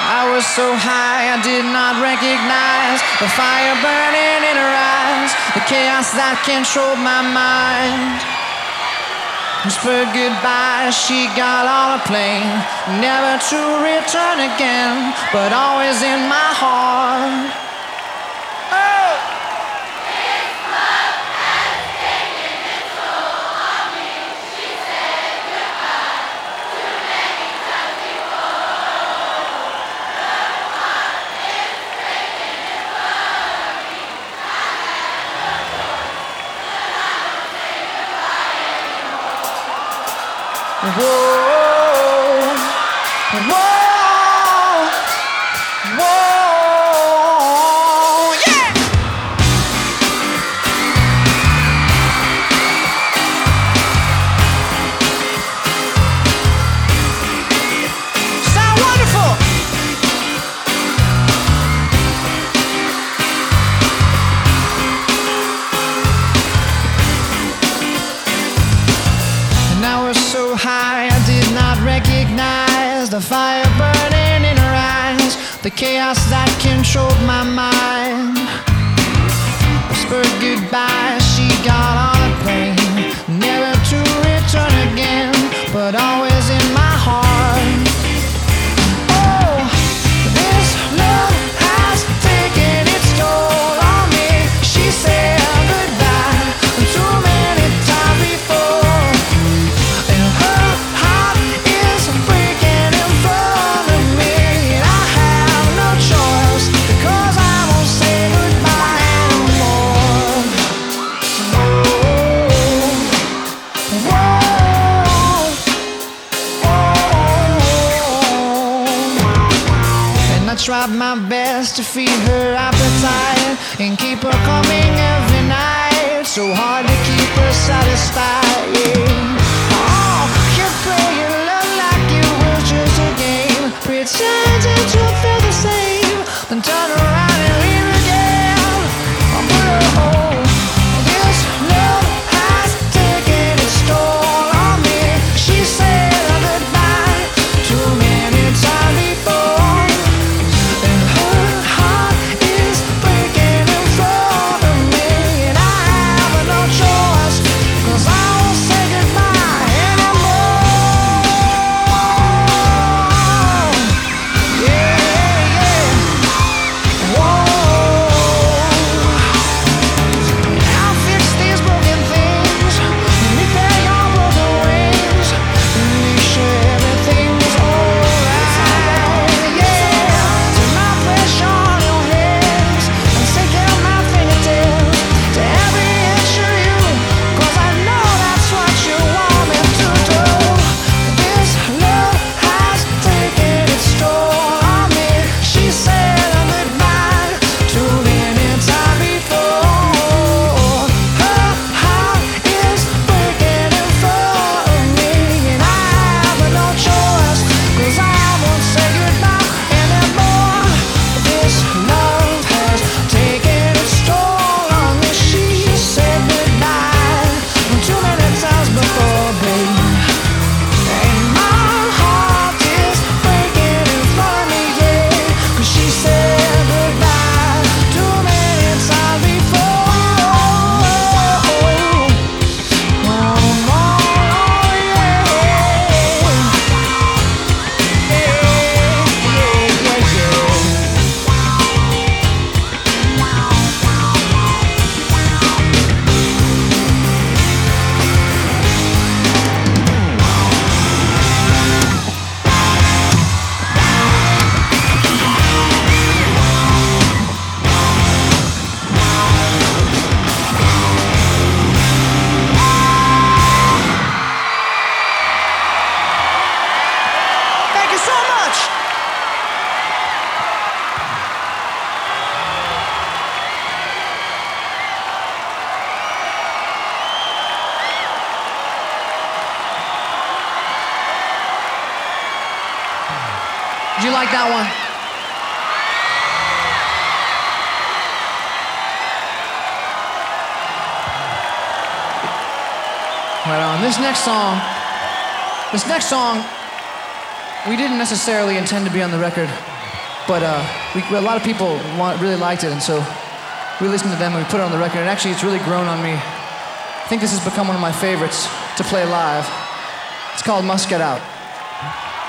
I was so high I did not recognize the fire burning in her eyes, the chaos that controlled my mind. Whispered goodbye, she got on a plane, never to return again, but always in my heart. Oh! Whoa, whoa, whoa, yeah! Sound wonderful! And I was so high I did not recognize the fire burning in her eyes, the chaos that controlled my mind. Whispered goodbye, she got on a plane, never to return again, but always in my heart. Oh, this love has taken its toll on me. She said goodbye too many times before, and her heart is breaking in front of me. And I have no choice, because I won't say goodbye anymore. Whoa, whoa. And I tried my best to feed her appetite and keep her coming every night. So hard to keep her satisfied, yeah. Oh, you play your love like it was just a game, pretending to feel the same, then turn around and leave again. Oh, this love has taken its toll on me. She said goodbye too many times before, and her heart is breaking in front of me. And I have no choice, 'cause I won't say goodbye anymore. Yeah, yeah. Whoa. I'll fix these broken things and repair your broken wings and make sure everything's alright. Yeah, turn my pressure on your hands and take out my fingertips to every inch of you, 'cause I know that's what you want me to do. This love has taken its toll on me. She said goodbye too many times before. Her heart is breaking in front of me, and I have no choice, 'cause I won't say goodbye anymore. This love has taken its toll on me. She said goodbye too many times before, babe. And my heart is breaking in front of me, yeah, 'cause she said goodbye too many times before. Thank you so much. Did you like that one? Right on. This next song, we didn't necessarily intend to be on the record. But a lot of people really liked it, and so we listened to them and we put it on the record, and actually it's really grown on me. I think this has become one of my favorites to play live. It's called Must Get Out.